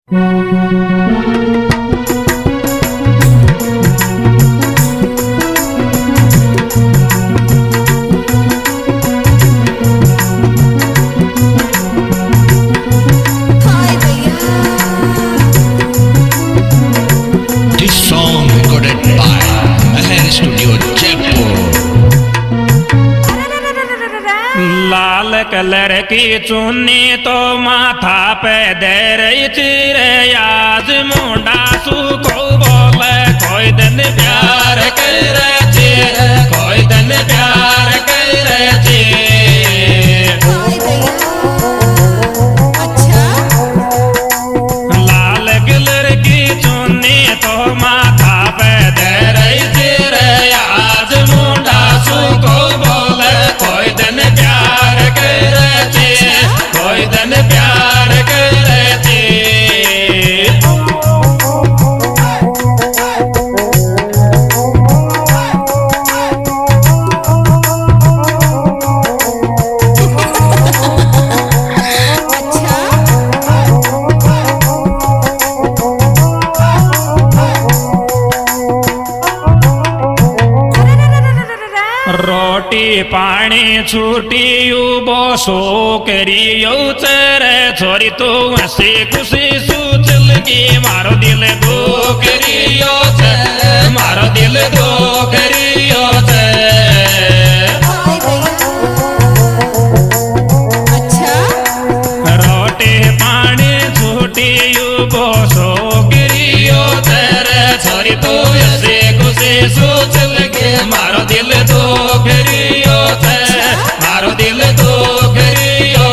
लाल colour की चुन्नी तो माथा पे दे रही चिरे आज मुंडा सुखो बोले कोई दिन प्यार करे चे कोई दिन प्यार करे चे। अच्छा लाल कलर की चुन्नी तो माथा पे दे रही चिरे आज मुंडा सुखो बोले कोई दिन प्यार कोई दिन प्यार करे थे। रोटी पानी छूटी उबो सो करियो तेरे छोरी तो हंसी खुशी सूचल की मारो दिल दो करियो मारो दिल दो करियो अच्छा रोटी पानी छूटी उबो सो करियो तेरे छोरी तो हंसी खुशी सूचल की मारो दिल दो करियो मारो दिल दो करियो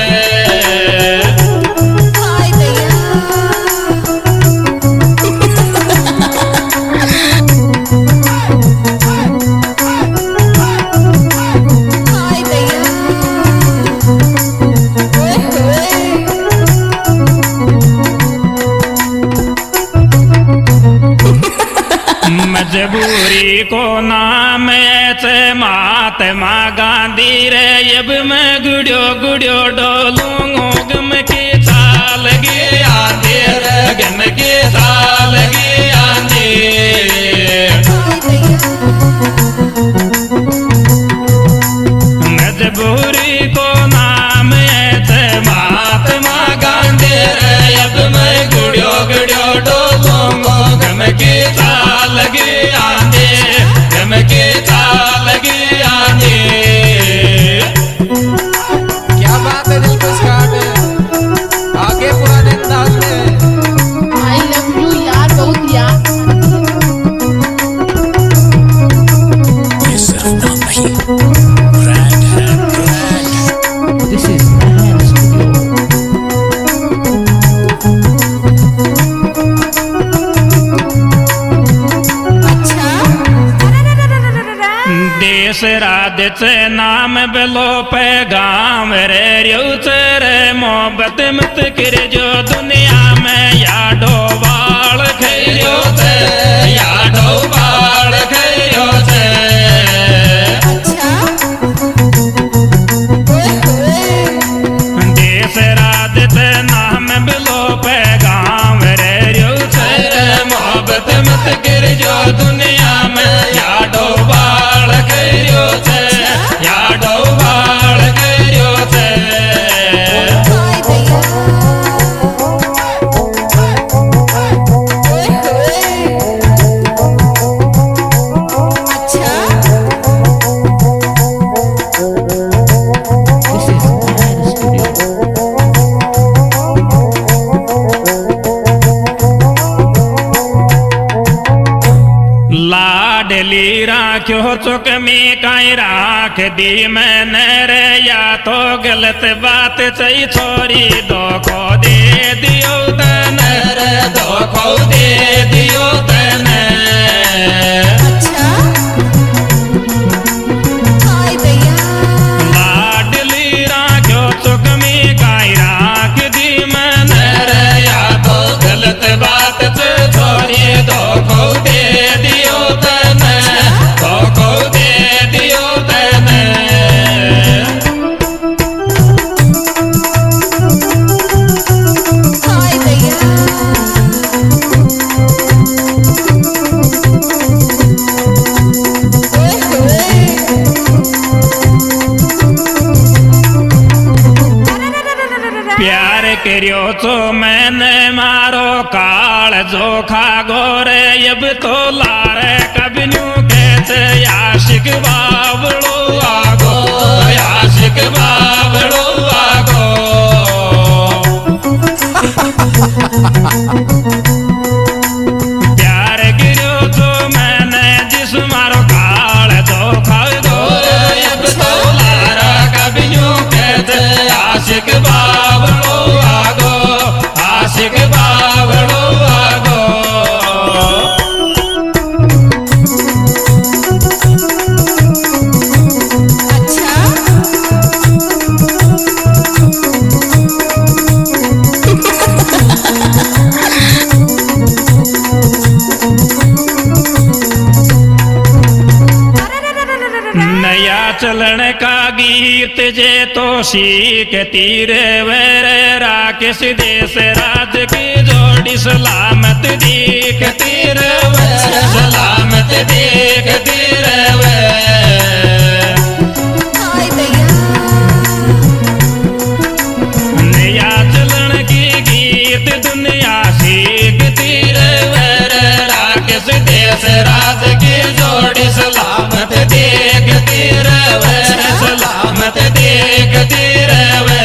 मजबूरी को नाम ऐसे महात्मा गांधी रे अब मैं गुड़ियो गुड़ियो डोलूंगो गम की चाल गे आंधी रे गम की चाल गे आंधी। मजबूरी को नाम ऐसे महात्मा गांधी रे अब मैं गुड़ियो गुड़ियो डोलूंगो गम की चाल गे आंधी गम की चाल गे आंधी। क्या बात है दिल को सिखाने आगे पुराने अंदाज में आई लव यू यार बहुत यार। This is Mahan Studio. देश राज्य से नाम बेलो पैगाम रे रे मोहब्बत मत कर जो दुनिया में याडो बाल खैरो थे याडो बाल खैरो थे। देश राज्य से नाम बेलो पैगाम रे मोहब्बत मत कर जो दुनिया में याडो बाल खैरो थे याडो बाल खैरो थे। This is Mahan Studio. लाडली राख्यो चुक में काई राख दी मैंने रे या तो गलत बात सही छोरी धोखो दे दियो तने रे धोखो दे दियो तने। लाडली राख्यो चुक में काई राख दी मैंने रे या तो गलत बात से छोरी धोखो दे दियो तने धोखो दे दियो तने। प्यार करियो तो मैंने मारो काल जो खागो रे अब तो लारे कबन्यू कहते आशिक बाबड़ो आगो आशिक बाबड़ो आगो प्यार करियो तो मैंने जिस मारो काल जो खागो रे अब तो लारा कबन्यू कहते आशिक बाबड़ो आगो आशिक बाबड़ो आगो नया चलन का गीत जे तो सीख तीरे वेरे राकेश देश राज की जोड़ी सलामत दीख तीरे वेरे सलामत दीख तीरे नया चलन की गीत दुनिया सीख तीरे वेरे राकेश देश राज की जोड़ी सलामत देख तीरे वेरे सलामत देख तीरे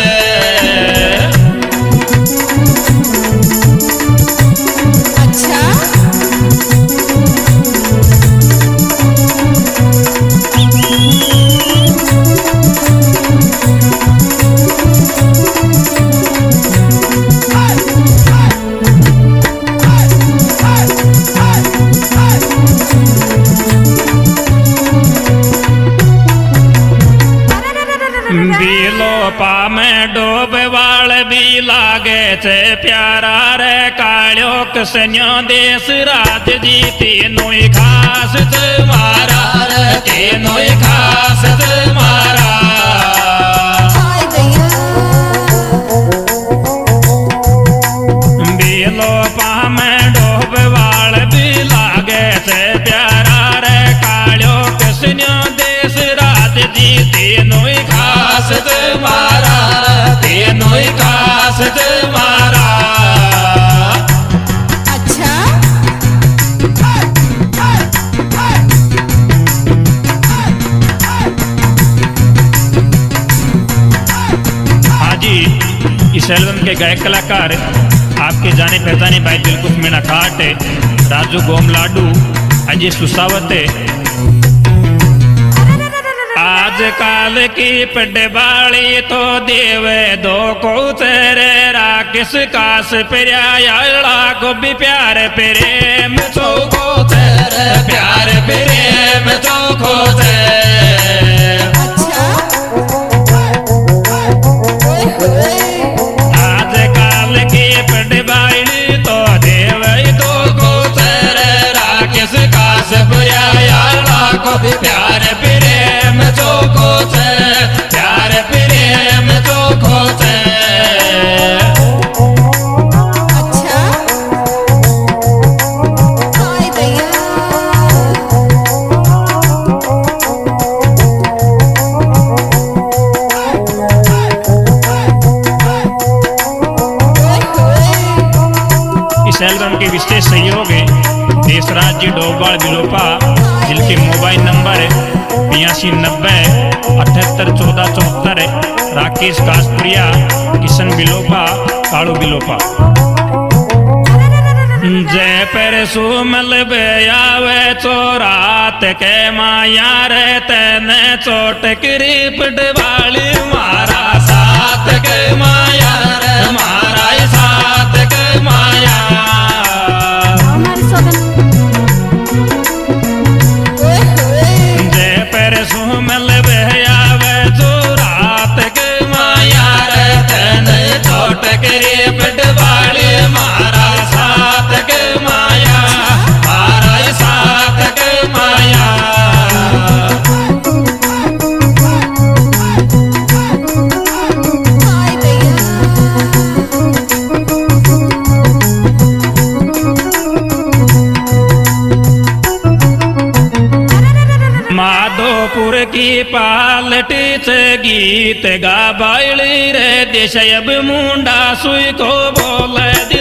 बिलोपा में डोबे वाल भी लागे थे प्यारा रे कालियो कसन्यो देश राज जी तीनों ही खास तुम्हारा रे तीनों ही खास तुम्हारा बिलोपा में डोबे वाल भी लागे थे प्यारा रे कालियो कसन्यो देश राज जी तीनों ही खास तुम्हारा तीनों ही खास तुम्हारा हाँ जी, इस एल्बम के गायक कलाकार आपके जाने पहचाने भाई दिलकुश मीणा खाट, राजू गोम लाडू, अजय सुसावत। आजकल की पडबाली तो देवे दो को तेरे राकेश कास प्यारा को भी प्यार प्रेम चौको तेरे प्यार प्रेम चौको आजकल की पडबाली तो देवे दो को तेरे राकेश कास प्यारा को भी प्यार प्रेम चौको प्यार प्रेम चौको इस एल्बम के विशेष सहयोग है देशराज जी डोबाल बिलोपा, जिनके मोबाइल नंबर 8290-781474, राकेश कासपुरिया, किशन बिलोपा, कालू बिलोपा। जय पर सुमल आवे चोरात के माया रे तेने चोट करीब डवाली मारा साथ के माया रे मारा साथ के माया सुमल आवे जो रात के माया रे तेने चोट करे पटवाली मारा साथ के माया मारा साथ के माया पालटीच गीत गा बायली रे देश अब मुंडा सुई को बोल